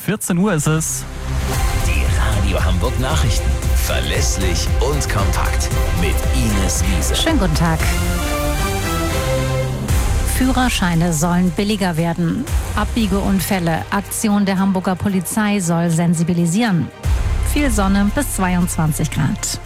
14 Uhr ist es. Die Radio Hamburg Nachrichten. Verlässlich und kompakt. Mit Ines Wiese. Schönen guten Tag. Führerscheine sollen billiger werden. Abbiegeunfälle. Aktion der Hamburger Polizei soll sensibilisieren. Viel Sonne bis 22 Grad.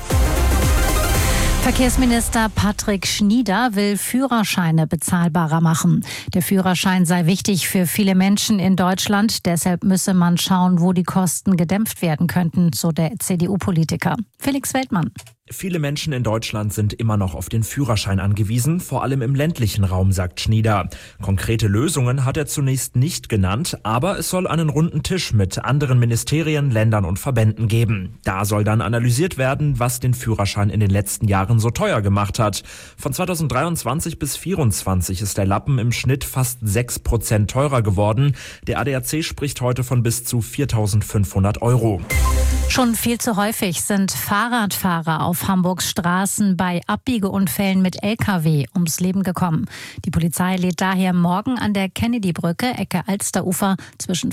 Verkehrsminister Patrick Schnieder will Führerscheine bezahlbarer machen. Der Führerschein sei wichtig für viele Menschen in Deutschland. Deshalb müsse man schauen, wo die Kosten gedämpft werden könnten, so der CDU-Politiker. Felix Weltmann. Viele Menschen in Deutschland sind immer noch auf den Führerschein angewiesen, vor allem im ländlichen Raum, sagt Schnieder. Konkrete Lösungen hat er zunächst nicht genannt, aber es soll einen runden Tisch mit anderen Ministerien, Ländern und Verbänden geben. Da soll dann analysiert werden, was den Führerschein in den letzten Jahren so teuer gemacht hat. Von 2023 bis 2024 ist der Lappen im Schnitt fast 6% teurer geworden. Der ADAC spricht heute von bis zu 4.500 €. Schon viel zu häufig sind Fahrradfahrer auf Hamburgs Straßen bei Abbiegeunfällen mit Lkw ums Leben gekommen. Die Polizei lädt daher morgen an der Kennedy-Brücke, Ecke Alsterufer, zwischen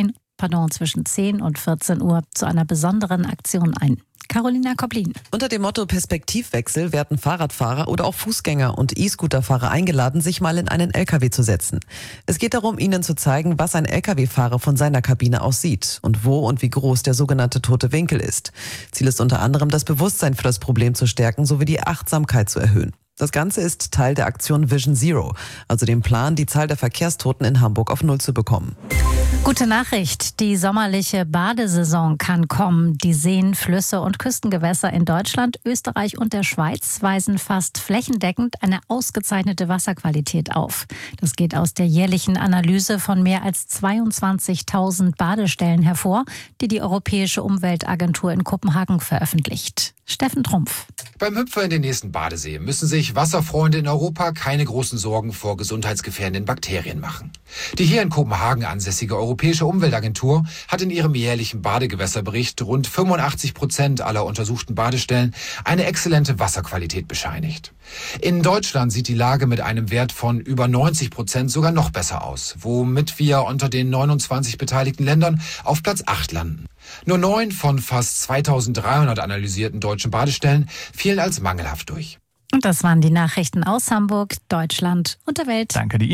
10 und 14 Uhr zu einer besonderen Aktion ein. Carolina Koplin. Unter dem Motto Perspektivwechsel werden Fahrradfahrer oder auch Fußgänger und E-Scooterfahrer eingeladen, sich mal in einen LKW zu setzen. Es geht darum, ihnen zu zeigen, was ein LKW-Fahrer von seiner Kabine aus sieht und wo und wie groß der sogenannte tote Winkel ist. Ziel ist unter anderem, das Bewusstsein für das Problem zu stärken sowie die Achtsamkeit zu erhöhen. Das Ganze ist Teil der Aktion Vision Zero, also dem Plan, die Zahl der Verkehrstoten in Hamburg auf 0 zu bekommen. Gute Nachricht, die sommerliche Badesaison kann kommen. Die Seen, Flüsse und Küstengewässer in Deutschland, Österreich und der Schweiz weisen fast flächendeckend eine ausgezeichnete Wasserqualität auf. Das geht aus der jährlichen Analyse von mehr als 22.000 Badestellen hervor, die die Europäische Umweltagentur in Kopenhagen veröffentlicht. Steffen Trumpf. Beim Hüpfer in den nächsten Badesee müssen sich Wasserfreunde in Europa keine großen Sorgen vor gesundheitsgefährdenden Bakterien machen. Die hier in Kopenhagen ansässige Europäische Umweltagentur hat in ihrem jährlichen Badegewässerbericht rund 85% aller untersuchten Badestellen eine exzellente Wasserqualität bescheinigt. In Deutschland sieht die Lage mit einem Wert von über 90% sogar noch besser aus, womit wir unter den 29 beteiligten Ländern auf Platz 8 landen. Nur 9 von fast 2.300 analysierten deutschen Badestellen fielen als mangelhaft durch. Und das waren die Nachrichten aus Hamburg, Deutschland und der Welt. Danke dir.